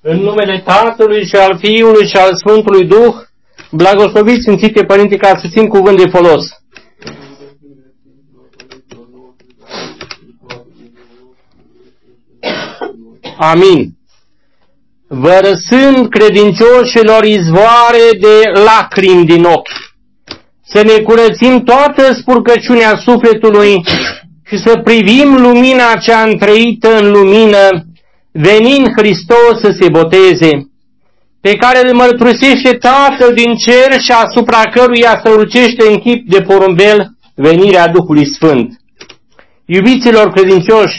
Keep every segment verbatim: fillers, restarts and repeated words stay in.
În numele Tatălui și al Fiului și al Sfântului Duh, blagosloviți Sfințite Părinte, ca să țin cuvânt de folos. Amin. Vărăsând credincioșilor izvoare de lacrimi din ochi, să ne curățim toată spurcăciunea sufletului și să privim lumina cea întrăită în lumină, venind Hristos să se boteze, pe care îl mărturisește Tatăl din cer și asupra căruia strălucește în chip de porumbel venirea Duhului Sfânt. Iubiților credincioși,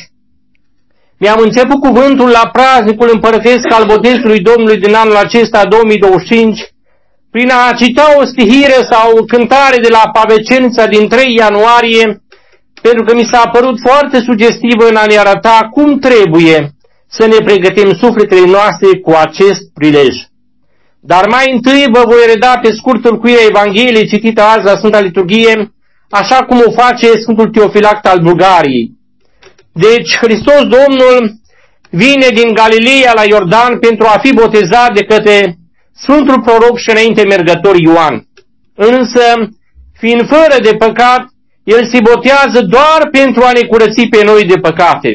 mi-am început cuvântul la praznicul împărătesc al botezului Domnului din anul acesta două mii douăzeci și cinci, prin a cita o stihire sau o cântare de la Pavecenița din trei ianuarie, pentru că mi s-a părut foarte sugestivă în a ne arăta cum trebuie să ne pregătim sufletele noastre cu acest prilej. Dar mai întâi vă voi reda pe scurtul cuire Evangheliei citită azi la Sfânta Liturghie, așa cum o face Sfântul Teofilact al Bulgariei. Deci Hristos Domnul vine din Galileea la Iordan pentru a fi botezat de către Sfântul Proroc și înainte mergător Ioan. Însă, fiind fără de păcat, El se botează doar pentru a ne curăți pe noi de păcate.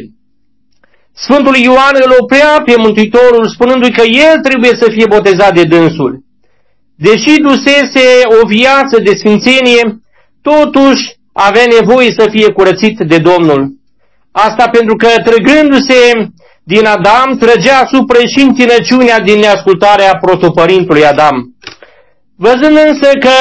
Sfântul Ioan îl oprea pe Mântuitorul spunându-i că el trebuie să fie botezat de dânsul. Deși dusese o viață de sfințenie, totuși avea nevoie să fie curățit de Domnul. Asta pentru că, trăgându-se din Adam, trăgea asupra și întinăciunea din neascultarea protopărintului Adam. Văzând însă că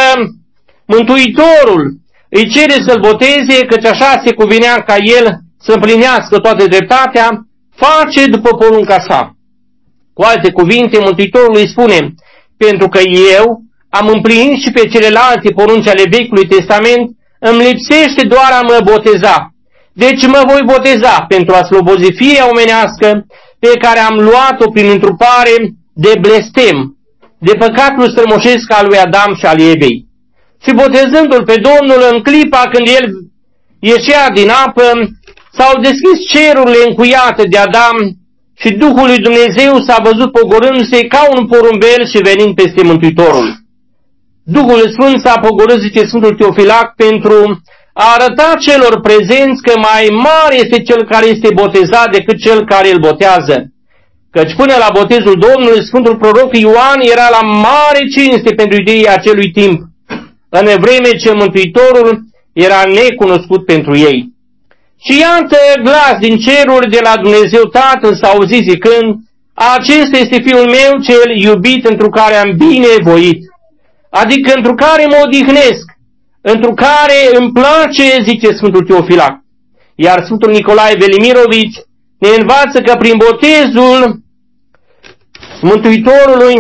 Mântuitorul îi cere să-l boteze, căci așa se cuvinea ca el să împlinească toată dreptatea, face după porunca sa. Cu alte cuvinte, Mântuitorul îi spune, pentru că eu am împlinit și pe celelalte porunci ale Vechiului Testament, îmi lipsește doar a mă boteza. Deci mă voi boteza pentru a slobozi firea omenească pe care am luat-o prin întrupare de blestem, de păcatul strămoșesc al lui Adam și al Evei. Și botezându-l pe Domnul în clipa când el ieșea din apă, s-au deschis cerurile încuiate de Adam și Duhul lui Dumnezeu s-a văzut pogorându-se ca un porumbel și venind peste Mântuitorul. Duhul Sfânt s-a pogorât, zice Sfântul Teofilact, pentru a arăta celor prezenți că mai mare este cel care este botezat decât cel care îl botează. Căci până la botezul Domnului, Sfântul Proroc Ioan era la mare cinste pentru iudeii acelui timp, în vreme ce Mântuitorul era necunoscut pentru ei. Și iată glas din ceruri de la Dumnezeu Tatăl s-a auzit zicând, acesta este Fiul meu cel iubit, întru care am binevoit, adică întru care mă odihnesc, întru care îmi place, zice Sfântul Teofilact. Iar Sfântul Nicolae Velimirovici ne învață că prin botezul Mântuitorului,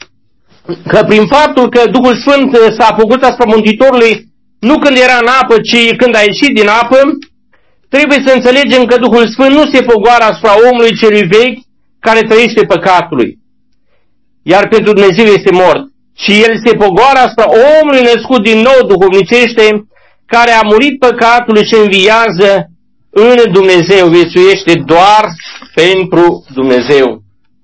că prin faptul că Duhul Sfânt s-a făcut asupra Mântuitorului, nu când era în apă, ci când a ieșit din apă, trebuie să înțelegem că Duhul Sfânt nu se pogoară asupra omului celui vechi care trăiește păcatului, iar pentru Dumnezeu este mort, ci El se pogoară asupra omului născut din nou duhovnicește, care a murit păcatului și înviază în Dumnezeu, viețuiește doar pentru Dumnezeu.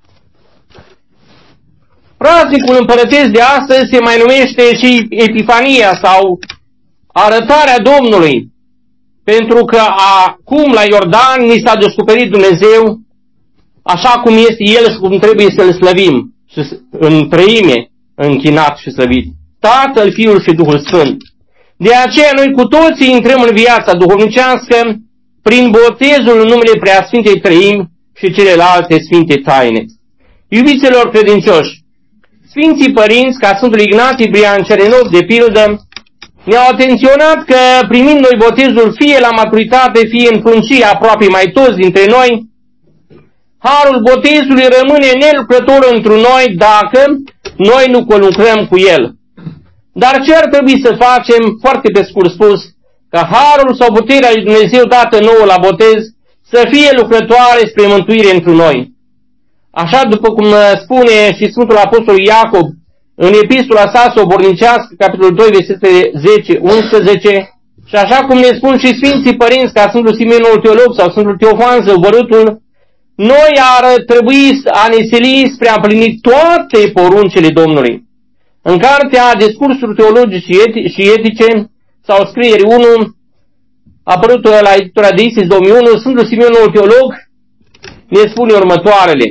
Praznicul împărătesc de astăzi se mai numește și Epifania sau arătarea Domnului, pentru că acum la Iordan ni s-a descoperit Dumnezeu așa cum este El și cum trebuie să-L slăvim, și în treime închinat și slăvit, Tatăl, Fiul și Duhul Sfânt. De aceea noi cu toții intrăm în viața duhovnicească prin botezul în numele Preasfintei Treimi și celelalte sfinte taine. Iubiților credincioși, Sfinții Părinți, ca Sfântul Ignatie Brian Cerenov, de pildă, ne-au atenționat că primind noi botezul fie la maturitate, fie în pruncii aproape mai toți dintre noi, harul botezului rămâne nelucrător întru noi dacă noi nu conlucrăm cu el. Dar ce ar trebui să facem, foarte pe scurt spus, ca harul sau puterea lui Dumnezeu dată nouă la botez să fie lucrătoare spre mântuire întru noi. Așa după cum spune și Sfântul Apostol Iacob în epistola sa sobornicească, capitolul doi, versetele zece unsprezece, și așa cum ne spun și Sfinții Părinți ca Sfântul Simeon Teolog sau Sfântul Teofan Zăvărutul, noi ar trebui a ne sili spre a împlini toate poruncile Domnului. În cartea Discursuri teologice și etice, sau scrieri unu, apărută la editura de Isis două mii unu, Sfântul Simeon, noul teolog, ne spune următoarele.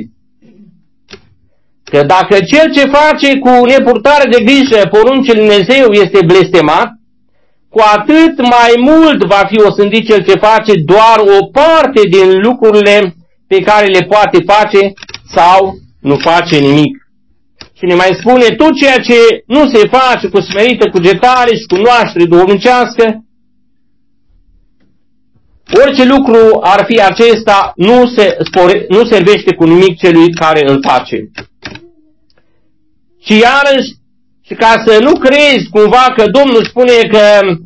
Că dacă cel ce face cu nepurtare de grijă poruncile Lui Dumnezeu este blestemat, cu atât mai mult va fi osândit cel ce face doar o parte din lucrurile pe care le poate face sau nu face nimic. Și ne mai spune, tot ceea ce nu se face cu smerită cugetare și cunoaștere duhovnicească, orice lucru ar fi acesta, nu, se spore, nu servește cu nimic celui care îl face. Și iarăși, și ca să nu crezi cumva că Domnul spune că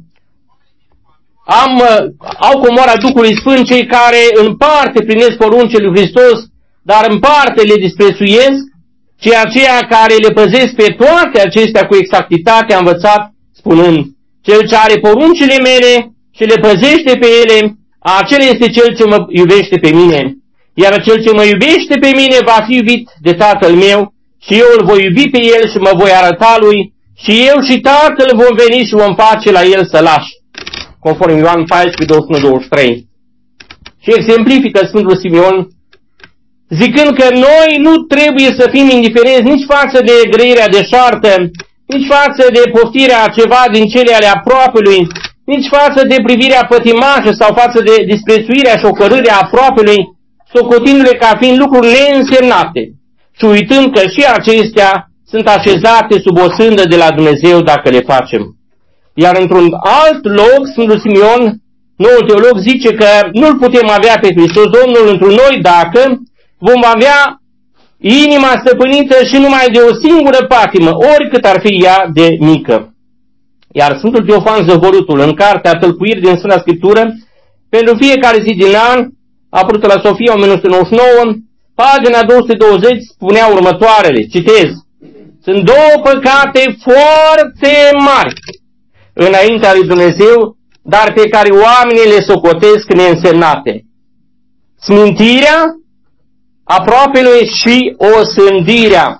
am, au comoara Duhului Sfânt cei care în parte primesc poruncile lui Hristos, dar în parte le disprețuiesc, ci aceia care le păzesc pe toate acestea cu exactitate, a învățat spunând, cel ce are poruncile mele și le păzește pe ele, acela este cel ce mă iubește pe mine. Iar cel ce mă iubește pe mine va fi iubit de Tatăl meu și eu îl voi iubi pe el și mă voi arăta lui și eu și Tatăl vom veni și vom face la el sălaș. Conform Ioan paisprezece, douăzeci și unu douăzeci și trei. Și exemplifică Sfântul Simeon zicând că noi nu trebuie să fim indiferenți nici față de grăirea deșartă, nici față de poftirea a ceva din cele ale aproapelui, nici față de privirea pătimașă sau față de disprețuirea și ocărârea aproapelui, socotindu-le ca fiind lucruri neînsemnate și uitând că și acestea sunt așezate sub o sândă de la Dumnezeu dacă le facem. Iar într-un alt loc, Sfântul Simeon, noul teolog, zice că nu-L putem avea pe Hristos Domnul într noi dacă vom avea inima stăpânită și numai de o singură patimă, oricât ar fi ea de mică. Iar Sfântul Teofan Zăvorutul, în cartea Tălcuiri din Sfânta Scriptură, pentru fiecare zi din an, apărută la Sofia o mie nouă sute nouăzeci și nouă, pagina două sute douăzeci, spunea următoarele, citez, sunt două păcate foarte mari înaintea lui Dumnezeu, dar pe care oamenii le socotesc neînsemnate. Smintirea aproapelui și osândirea.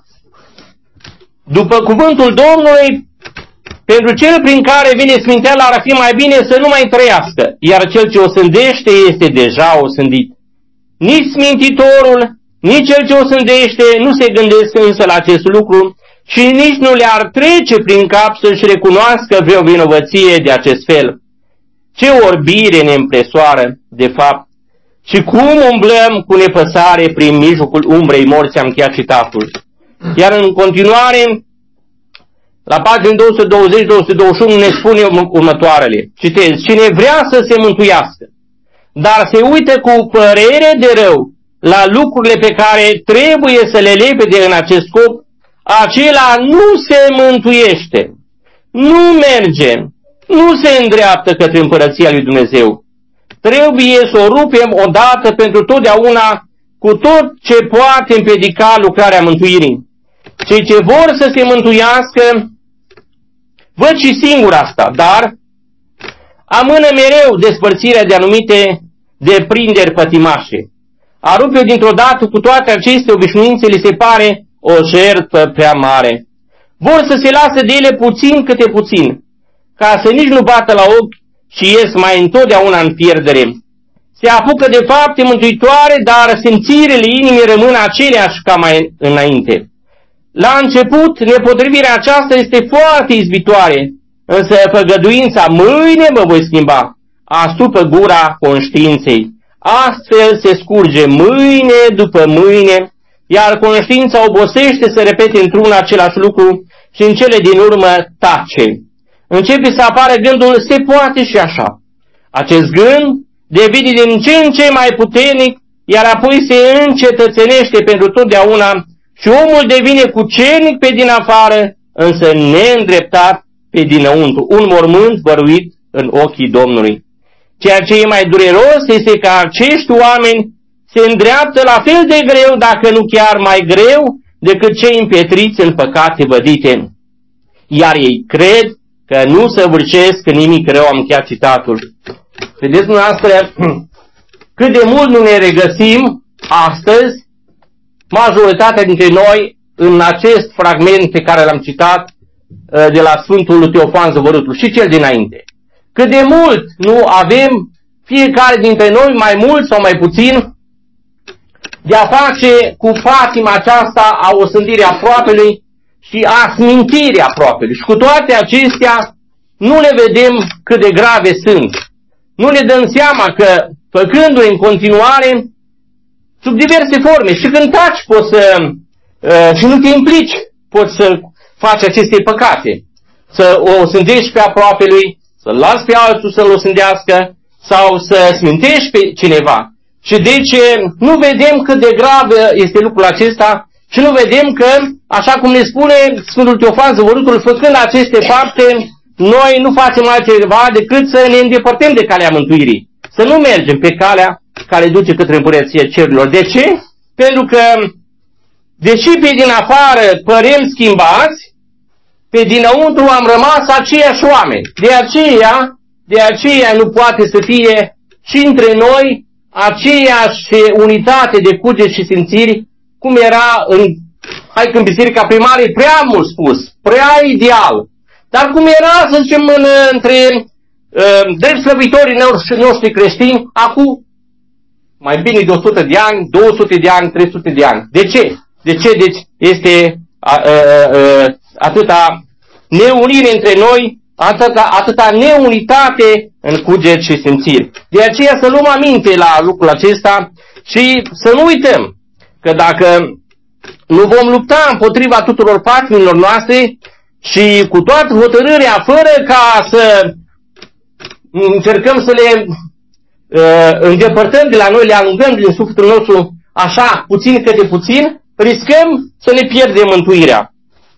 După cuvântul Domnului, pentru cel prin care vine sminteala ar fi mai bine să nu mai trăiască, iar cel ce osândește este deja osândit. Nici smintitorul, nici cel ce osândește nu se gândesc însă la acest lucru și nici nu le-ar trece prin cap să-și recunoască vreo vinovăție de acest fel. Ce orbire ne împresoară, de fapt, și cum umblăm cu nepăsare prin mijlocul umbrei morții, am încheiat citatul. Iar în continuare, la pagina două sute douăzeci două sute douăzeci și unu ne spune următoarele. Citez, cine vrea să se mântuiască, dar se uită cu părere de rău la lucrurile pe care trebuie să le lepede în acest scop, acela nu se mântuiește, nu merge, nu se îndreaptă către împărăția lui Dumnezeu. Trebuie să o rupem odată pentru totdeauna cu tot ce poate împiedica lucrarea mântuirii. Cei ce vor să se mântuiască văd și singur asta, dar amână mereu despărțirea de anumite deprinderi pătimașe. A rupe dintr-o dată cu toate aceste obișnuințe li se pare o jertfă prea mare. Vor să se lasă de ele puțin câte puțin, ca să nici nu bată la ochi și ies mai întotdeauna în pierdere. Se apucă de fapte mântuitoare, dar simțirile inimii rămân aceleași ca mai înainte. La început, nepotrivirea aceasta este foarte izbitoare, însă făgăduința mâine mă voi schimba astupă gura conștiinței. Astfel se scurge mâine după mâine, iar conștiința obosește să repete într-un același lucru și în cele din urmă tace. Începe să apară gândul, se poate și așa. Acest gând devine din ce în ce mai puternic, iar apoi se încetățenește pentru totdeauna și omul devine cucernic pe din afară, însă neîndreptat pe dinăuntru, un mormânt văruit în ochii Domnului. Ceea ce e mai dureros este că acești oameni se îndreaptă la fel de greu, dacă nu chiar mai greu, decât cei împietriți în păcate vădite. Iar ei cred că nu săvârșesc nimic rău, am încheiat citatul. Vedeți dumneavoastră cât de mult nu ne regăsim astăzi, majoritatea dintre noi, în acest fragment pe care l-am citat de la Sfântul Teofan Zăvorâtul și cel dinainte. Cât de mult nu avem fiecare dintre noi, mai mult sau mai puțin, de a face cu patima aceasta a osândirii aproapelui și a smintirii aproapelui. Și cu toate acestea nu le vedem cât de grave sunt. Nu ne dăm seama că, făcându-le în continuare, sub diverse forme, și când taci poți să, uh, și nu te implici, poți să faci aceste păcate. Să o osândești pe aproapelui, să-l lași pe altul să-l osândească, sau să smintești pe cineva. Și deci nu vedem cât de grav este lucrul acesta și nu vedem că, așa cum ne spune Sfântul Teofan Zăvorâtul, făcând aceste fapte, noi nu facem altceva decât să ne îndepărtăm de calea mântuirii. Să nu mergem pe calea care duce către împărăția cerurilor. De ce? Pentru că, deși pe din afară părem schimbați, pe dinăuntru am rămas aceiași oameni. De aceea, de aceea nu poate să fie și între noi aceeași unitate de cuget și simțiri, cum era în, hai că în biserica primară, prea mult spus, prea ideal. Dar cum era, să zicem, în, între uh, drept slăvitorii noștri creștini, acum mai bine de o sută de ani, două sute de ani, trei sute de ani. De ce? De ce? Deci este uh, uh, uh, atâta neunire între noi, atâta, atâta neunitate în cuget și simțiri. De aceea să luăm aminte la lucrul acesta și să nu uităm că dacă nu vom lupta împotriva tuturor patimilor noastre și cu toată hotărârea, fără ca să încercăm să le uh, îndepărtăm de la noi, le alungăm din sufletul nostru așa, puțin câte puțin, riscăm să ne pierdem mântuirea.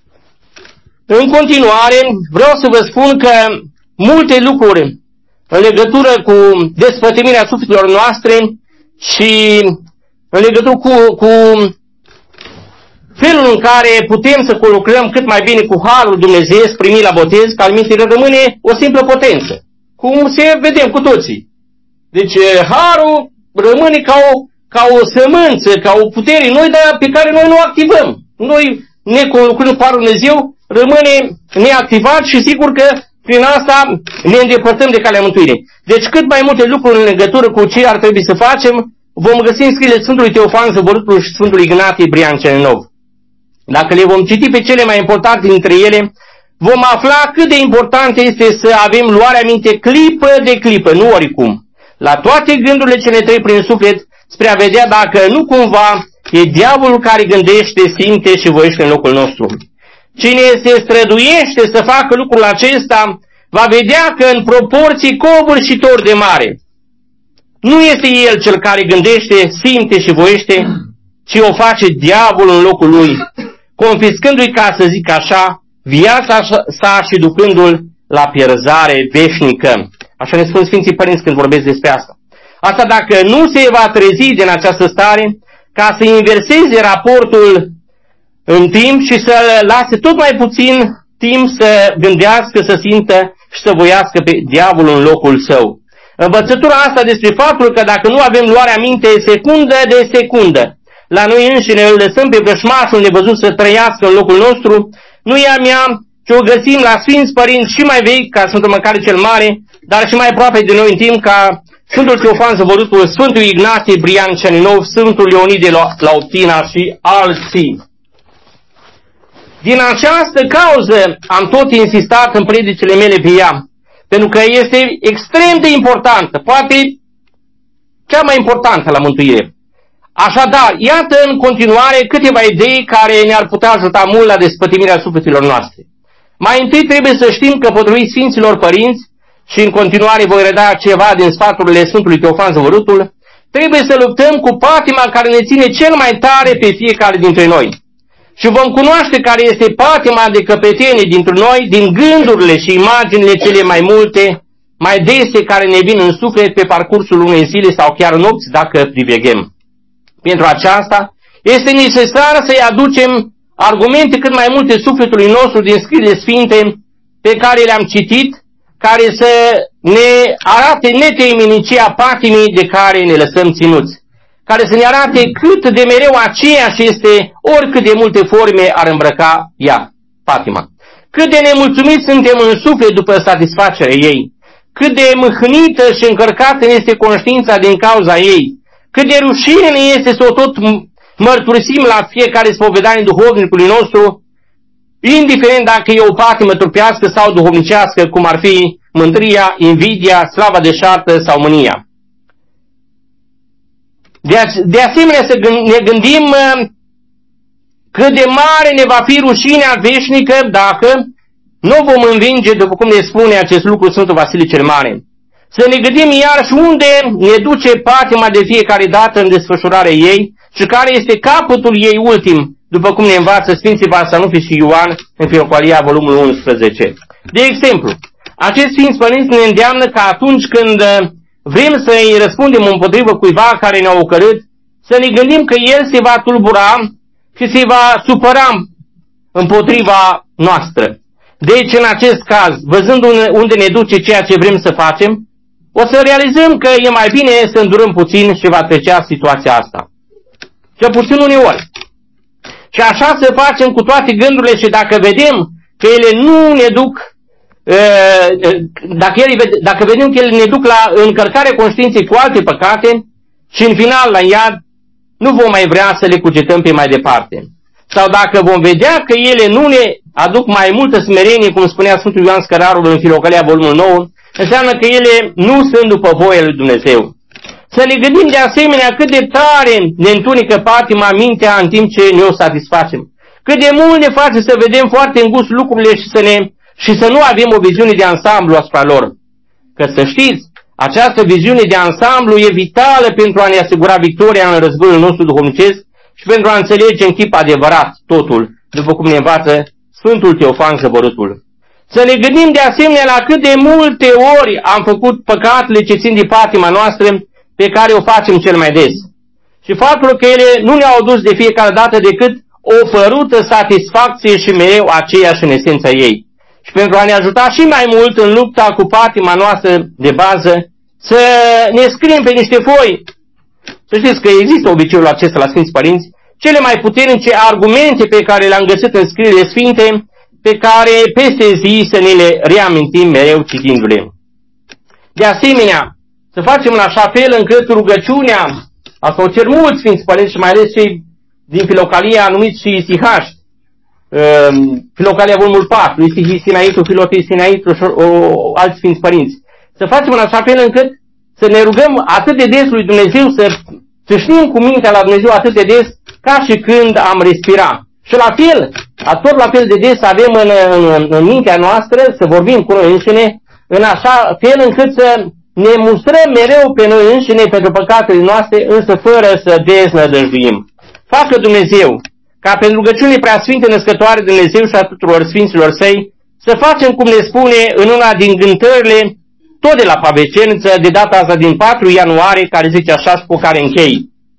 În continuare, vreau să vă spun că multe lucruri în legătură cu despătimirea sufletelor noastre și în legătură cu, cu felul în care putem să colucrăm cât mai bine cu Harul Dumnezeu primit la botez, că al minții rămâne o simplă potență. Cum se vedem cu toții. Deci Harul rămâne ca o, ca o sămânță, ca o putere noi, dar pe care noi nu o activăm. Noi ne colucrăm cu Harul Dumnezeu, rămâne neactivat și sigur că prin asta ne îndepărtăm de calea mântuirii. Deci cât mai multe lucruri în legătură cu ce ar trebui să facem, vom găsi în scrierile Sfântului Teofan Zăvorâtul și Sfântului Ignatie Brian cel Nou. Dacă le vom citi pe cele mai importante dintre ele, vom afla cât de important este să avem luarea minte clipă de clipă, nu oricum, la toate gândurile ce ne trec prin suflet, spre a vedea dacă nu cumva e diavolul care gândește, simte și voiește în locul nostru. Cine se străduiește să facă lucrul acesta, va vedea că în proporții covârșitor de mare, nu este el cel care gândește, simte și voiește, ci o face diavolul în locul lui, confiscându-i, ca să zic așa, viața sa și ducându-l la pierzare veșnică. Așa ne spun Sfinții Părinți când vorbesc despre asta. Asta dacă nu se va trezi din această stare, ca să inverseze raportul în timp și să lase tot mai puțin timp să gândească, să simtă și să voiască pe diavolul în locul său. Învățătura asta despre faptul că dacă nu avem luarea minte secundă de secundă, la noi înșine îl lăsăm pe vrășmașul nevăzut să trăiască în locul nostru, nu e a mea, ci o găsim la Sfinți Părinți și mai vechi, ca Sfântul Măcare cel Mare, dar și mai aproape de noi în timp, ca Sfântul Teofan Zăvorâtul, Sfântul Ignatie Brian cel Nou, Sfântul Leonide Lauptina și alții. Din această cauză am tot insistat în predicile mele pe ea, pentru că este extrem de importantă, poate cea mai importantă la mântuire. Așadar, iată în continuare câteva idei care ne-ar putea ajuta mult la despătimirea sufletelor noastre. Mai întâi trebuie să știm că, potrivit Sfinților Părinți, și în continuare voi reda ceva din sfaturile Sfântului Teofan Zăvorâtul, trebuie să luptăm cu patima care ne ține cel mai tare pe fiecare dintre noi. Și vom cunoaște care este patima de căpetenie dintre noi din gândurile și imaginile cele mai multe, mai dese care ne vin în suflet pe parcursul unei zile sau chiar nopți dacă priveghem. Pentru aceasta este necesar să-i aducem argumente cât mai multe sufletului nostru din scrierile sfinte pe care le-am citit, care să ne arate neteiminicia patimii de care ne lăsăm ținuți. care să ne arate cât de mereu aceeași este, oricât de multe forme ar îmbrăca ea, patima. Cât de nemulțumiți suntem în suflet după satisfacerea ei, cât de mâhnită și încărcată este conștiința din cauza ei, cât de rușine ne este să o tot mărturisim la fiecare spovedanie duhovnicului nostru, indiferent dacă e o patimă trupească sau duhovnicească, cum ar fi mândria, invidia, slava deșartă sau mânia. De, de asemenea să ne gândim cât de mare ne va fi rușinea veșnică dacă nu vom învinge, după cum ne spune acest lucru Sfântul Vasile cel Mare. Să ne gândim iarăși unde ne duce patima de fiecare dată în desfășurarea ei și care este capătul ei ultim, după cum ne învață Sfinții Varsanufi și Ioan în Filocalia, volumul unsprezece. De exemplu, acești Sfinți Părinți ne îndeamnă că atunci când vrem să-i răspundem împotrivă cuiva care ne-a ocărât, să ne gândim că el se va tulbura și se va supăra împotriva noastră. Deci, în acest caz, văzând unde ne duce ceea ce vrem să facem, o să realizăm că e mai bine să îndurăm puțin și va trecea situația asta. Cel puțin uneori. Și așa să facem cu toate gândurile și dacă vedem că ele nu ne duc, dacă, ele, dacă vedem că ele ne duc la încărcarea conștiinței cu alte păcate și în final la iad, nu vom mai vrea să le cugetăm pe mai departe. Sau dacă vom vedea că ele nu ne aduc mai multă smerenie, cum spunea Sfântul Ioan Scărarul în Filocalia, volumul nouă, înseamnă că ele nu sunt după voia lui Dumnezeu. Să ne gândim de asemenea cât de tare ne întunecă patima mintea în timp ce ne o satisfacem. Cât de mult ne face să vedem foarte îngust lucrurile și să, ne, și să nu avem o viziune de ansamblu asupra lor. Că să știți, această viziune de ansamblu e vitală pentru a ne asigura victoria în războiul nostru duhovnicesc și pentru a înțelege în chip adevărat totul, după cum ne învață Sfântul Teofan Zăvorâtul. Să ne gândim de asemenea la cât de multe ori am făcut păcatele ce țin de patima noastră, pe care o facem cel mai des. Și faptul că ele nu ne-au adus de fiecare dată decât o fărută satisfacție și mereu aceeași în esența ei. Și pentru a ne ajuta și mai mult în lupta cu patima noastră de bază, să ne scriem pe niște foi. Să știți că există obiceiul acesta la Sfinți Părinți, cele mai puternice argumente pe care le-am găsit în scrierile sfinte, pe care peste zi să ne le reamintim mereu citindu-le. De asemenea, să facem în așa fel încât rugăciunea, asta o cer mulți Sfinți Părinți și mai ales cei din Filocalia numiți și isihași, Filocalia volumul patru, Sinaitul, Filotii Sinaitul și o, alți Sfinți Părinți. Să facem în așa fel încât să ne rugăm atât de des lui Dumnezeu, să, să știm cu mintea la Dumnezeu atât de des, ca și când am respira. Și la fel, tot la fel de des avem în, în, în mintea noastră, să vorbim cu noi înșine, în așa fel încât să ne mustrăm mereu pe noi înșine pentru păcatele noastre, însă fără să deznădăjduim. Facă Dumnezeu ca pentru rugăciunile preasfinte născătoare de Dumnezeu și a tuturor Sfinților Săi, să facem cum ne spune în una din cântările, tot de la Paveceniță, de data asta din patru ianuarie, care zice așa și cu care închei.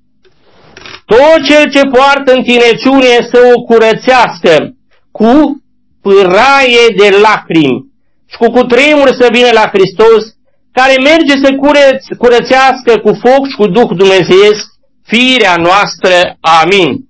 Tot cel ce poartă întinăciune să o curățească cu pâraie de lacrimi și cu cutremur să vină la Hristos, care merge să curăț, curățească cu foc și cu Duh Dumnezeiesc firea noastră. Amin.